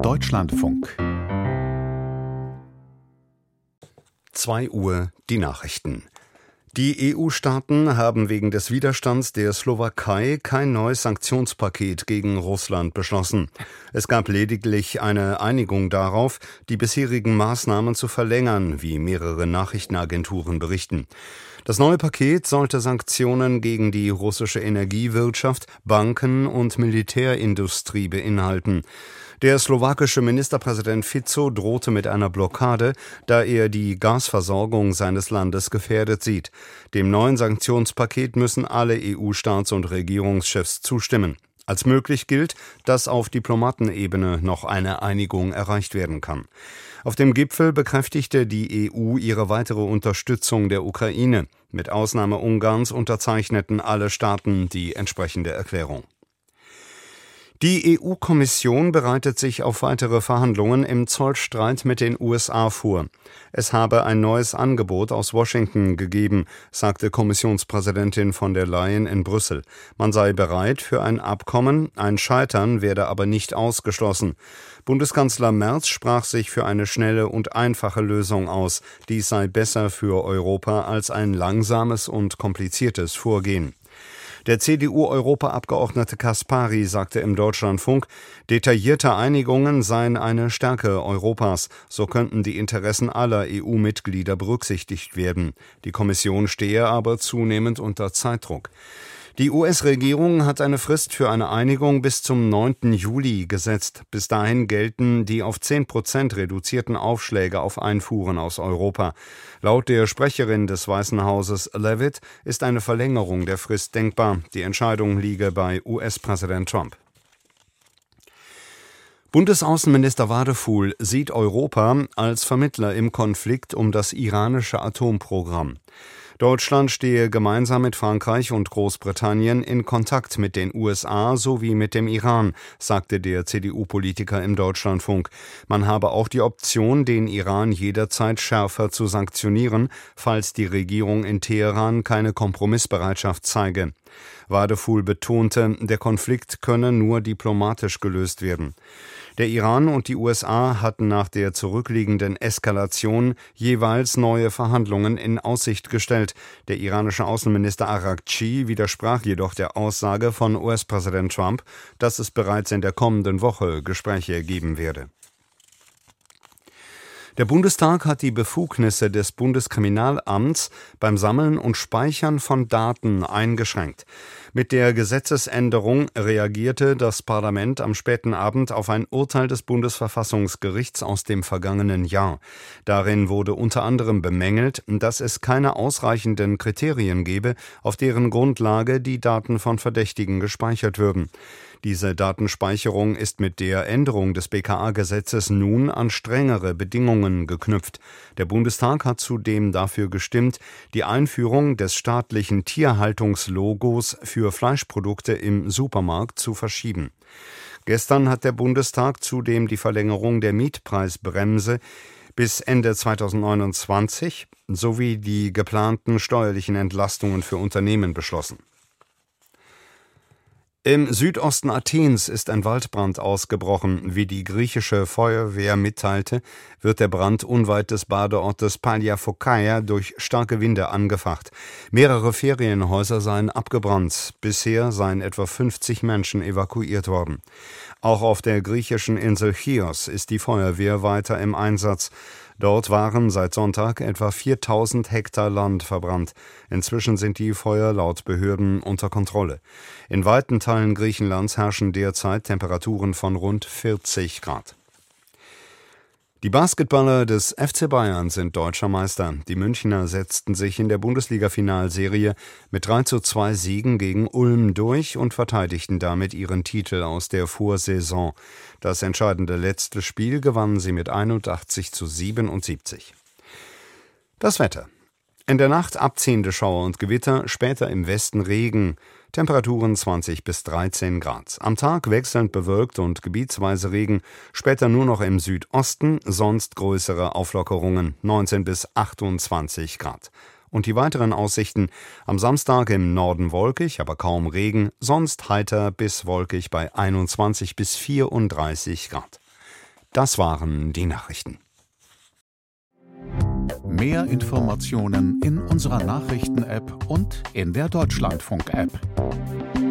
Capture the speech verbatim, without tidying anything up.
Deutschlandfunk. zwei Uhr die Nachrichten. Die E U-Staaten haben wegen des Widerstands der Slowakei kein neues Sanktionspaket gegen Russland beschlossen. Es gab lediglich eine Einigung darauf, die bisherigen Maßnahmen zu verlängern, wie mehrere Nachrichtenagenturen berichten. Das neue Paket sollte Sanktionen gegen die russische Energiewirtschaft, Banken und Militärindustrie beinhalten. Der slowakische Ministerpräsident Fico drohte mit einer Blockade, da er die Gasversorgung seines Landes gefährdet sieht. Dem neuen Sanktionspaket müssen alle E U-Staats- und Regierungschefs zustimmen. Als möglich gilt, dass auf Diplomatenebene noch eine Einigung erreicht werden kann. Auf dem Gipfel bekräftigte die E U ihre weitere Unterstützung der Ukraine. Mit Ausnahme Ungarns unterzeichneten alle Staaten die entsprechende Erklärung. Die E U-Kommission bereitet sich auf weitere Verhandlungen im Zollstreit mit den U S A vor. Es habe ein neues Angebot aus Washington gegeben, sagte Kommissionspräsidentin von der Leyen in Brüssel. Man sei bereit für ein Abkommen, ein Scheitern werde aber nicht ausgeschlossen. Bundeskanzler Merz sprach sich für eine schnelle und einfache Lösung aus. Dies sei besser für Europa als ein langsames und kompliziertes Vorgehen. Der C D U-Europaabgeordnete Caspary sagte im Deutschlandfunk, detaillierte Einigungen seien eine Stärke Europas. So könnten die Interessen aller E U-Mitglieder berücksichtigt werden. Die Kommission stehe aber zunehmend unter Zeitdruck. Die U S-Regierung hat eine Frist für eine Einigung bis zum neunten Juli gesetzt. Bis dahin gelten die auf zehn Prozent reduzierten Aufschläge auf Einfuhren aus Europa. Laut der Sprecherin des Weißen Hauses Leavitt ist eine Verlängerung der Frist denkbar. Die Entscheidung liege bei U S-Präsident Trump. Bundesaußenminister Wadefuhl sieht Europa als Vermittler im Konflikt um das iranische Atomprogramm. Deutschland stehe gemeinsam mit Frankreich und Großbritannien in Kontakt mit den U S A sowie mit dem Iran, sagte der C D U-Politiker im Deutschlandfunk. Man habe auch die Option, den Iran jederzeit schärfer zu sanktionieren, falls die Regierung in Teheran keine Kompromissbereitschaft zeige. Wadefuhl betonte, der Konflikt könne nur diplomatisch gelöst werden. Der Iran und die U S A hatten nach der zurückliegenden Eskalation jeweils neue Verhandlungen in Aussicht gestellt. Der iranische Außenminister Araghchi widersprach jedoch der Aussage von U S-Präsident Trump, dass es bereits in der kommenden Woche Gespräche geben werde. Der Bundestag hat die Befugnisse des Bundeskriminalamts beim Sammeln und Speichern von Daten eingeschränkt. Mit der Gesetzesänderung reagierte das Parlament am späten Abend auf ein Urteil des Bundesverfassungsgerichts aus dem vergangenen Jahr. Darin wurde unter anderem bemängelt, dass es keine ausreichenden Kriterien gebe, auf deren Grundlage die Daten von Verdächtigen gespeichert würden. Diese Datenspeicherung ist mit der Änderung des B K A-Gesetzes nun an strengere Bedingungen geknüpft. Der Bundestag hat zudem dafür gestimmt, die Einführung des staatlichen Tierhaltungslogos für Fleischprodukte im Supermarkt zu verschieben. Gestern hat der Bundestag zudem die Verlängerung der Mietpreisbremse bis Ende zweitausendneunundzwanzig sowie die geplanten steuerlichen Entlastungen für Unternehmen beschlossen. Im Südosten Athens ist ein Waldbrand ausgebrochen. Wie die griechische Feuerwehr mitteilte, wird der Brand unweit des Badeortes Palliafokaia durch starke Winde angefacht. Mehrere Ferienhäuser seien abgebrannt. Bisher seien etwa fünfzig Menschen evakuiert worden. Auch auf der griechischen Insel Chios ist die Feuerwehr weiter im Einsatz. Dort waren seit Sonntag etwa viertausend Hektar Land verbrannt. Inzwischen sind die Feuer laut Behörden unter Kontrolle. In weiten Teilen Griechenlands herrschen derzeit Temperaturen von rund vierzig Grad. Die Basketballer des F C Bayern sind deutscher Meister. Die Münchner setzten sich in der Bundesliga-Finalserie mit drei zu zwei Siegen gegen Ulm durch und verteidigten damit ihren Titel aus der Vorsaison. Das entscheidende letzte Spiel gewannen sie mit einundachtzig zu siebenundsiebzig. Das Wetter. In der Nacht abziehende Schauer und Gewitter, später im Westen Regen. Temperaturen zwanzig bis dreizehn Grad. Am Tag wechselnd bewölkt und gebietsweise Regen, später nur noch im Südosten, sonst größere Auflockerungen, neunzehn bis achtundzwanzig Grad. Und die weiteren Aussichten: am Samstag im Norden wolkig, aber kaum Regen, sonst heiter bis wolkig bei einundzwanzig bis vierunddreißig Grad. Das waren die Nachrichten. Mehr Informationen in unserer Nachrichten-App und in der Deutschlandfunk-App.